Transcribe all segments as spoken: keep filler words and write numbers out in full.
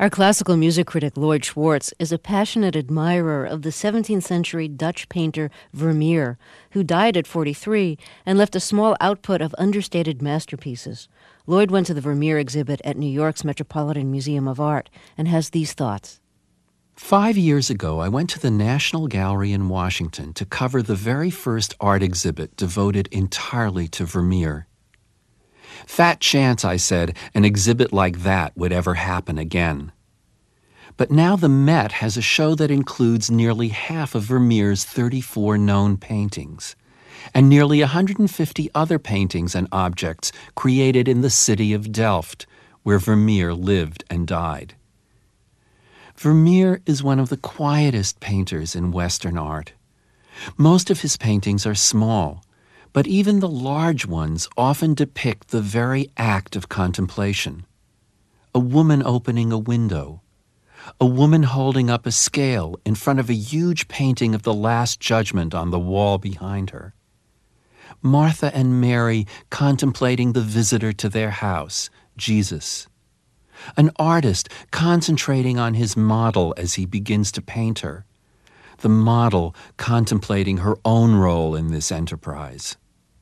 Our classical music critic Lloyd Schwartz is a passionate admirer of the seventeenth century Dutch painter Vermeer, who died at forty-three and left a small output of understated masterpieces. Lloyd went to the Vermeer exhibit at New York's Metropolitan Museum of Art and has these thoughts. Five years ago, I went to the National Gallery in Washington to cover the very first art exhibit devoted entirely to Vermeer. Fat chance, I said, an exhibit like that would ever happen again. But now the Met has a show that includes nearly half of Vermeer's thirty-four known paintings, and nearly one hundred fifty other paintings and objects created in the city of Delft, where Vermeer lived and died. Vermeer is one of the quietest painters in Western art. Most of his paintings are small, but even the large ones often depict the very act of contemplation. A woman opening a window, a woman holding up a scale in front of a huge painting of the Last Judgment on the wall behind her. Martha and Mary contemplating the visitor to their house, Jesus. An artist concentrating on his model as he begins to paint her. The model contemplating her own role in this enterprise.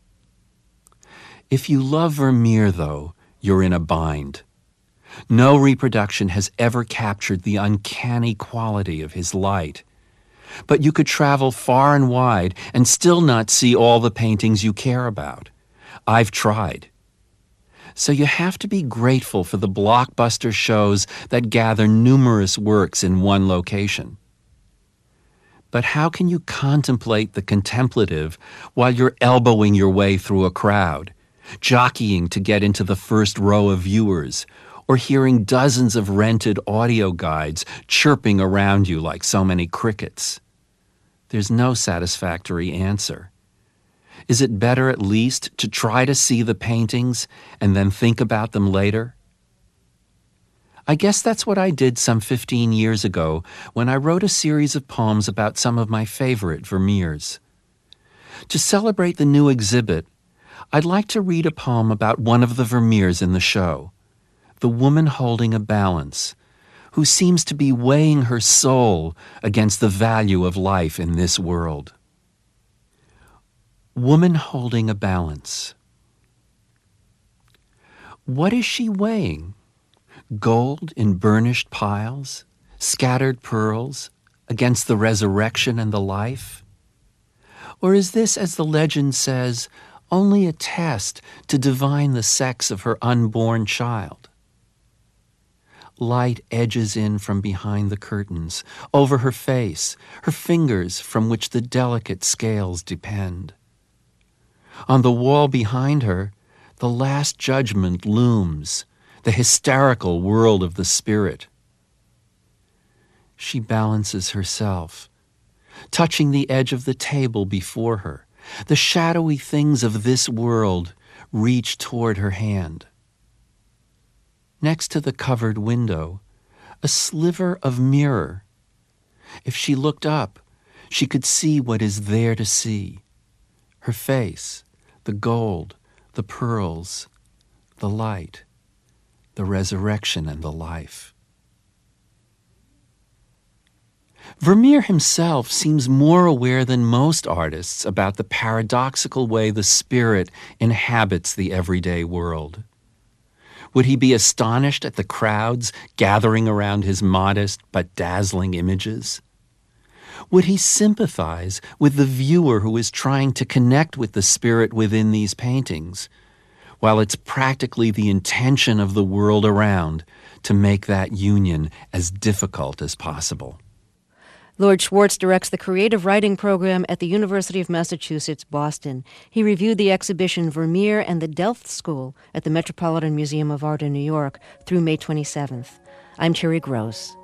If you love Vermeer, though, you're in a bind. No reproduction has ever captured the uncanny quality of his light. But you could travel far and wide and still not see all the paintings you care about. I've tried. So you have to be grateful for the blockbuster shows that gather numerous works in one location. But how can you contemplate the contemplative while you're elbowing your way through a crowd, jockeying to get into the first row of viewers, or hearing dozens of rented audio guides chirping around you like so many crickets? There's no satisfactory answer. Is it better at least to try to see the paintings and then think about them later? I guess that's what I did some fifteen years ago when I wrote a series of poems about some of my favorite Vermeers. To celebrate the new exhibit, I'd like to read a poem about one of the Vermeers in the show, the woman holding a balance, who seems to be weighing her soul against the value of life in this world. Woman holding a balance. What is she weighing? Gold in burnished piles, scattered pearls, against the resurrection and the life? Or is this, as the legend says, only a test to divine the sex of her unborn child? Light edges in from behind the curtains, over her face, her fingers from which the delicate scales depend. On the wall behind her, the Last Judgment looms, the hysterical world of the spirit. She balances herself, touching the edge of the table before her. The shadowy things of this world reach toward her hand. Next to the covered window, a sliver of mirror. If she looked up, she could see what is there to see. Her face, the gold, the pearls, the light, the resurrection and the life. Vermeer himself seems more aware than most artists about the paradoxical way the spirit inhabits the everyday world. Would he be astonished at the crowds gathering around his modest but dazzling images? Would he sympathize with the viewer who is trying to connect with the spirit within these paintings, while it's practically the intention of the world around to make that union as difficult as possible? Lloyd Schwartz directs the creative writing program at the University of Massachusetts, Boston. He reviewed the exhibition Vermeer and the Delft School at the Metropolitan Museum of Art in New York through May twenty-seventh. I'm Terry Gross.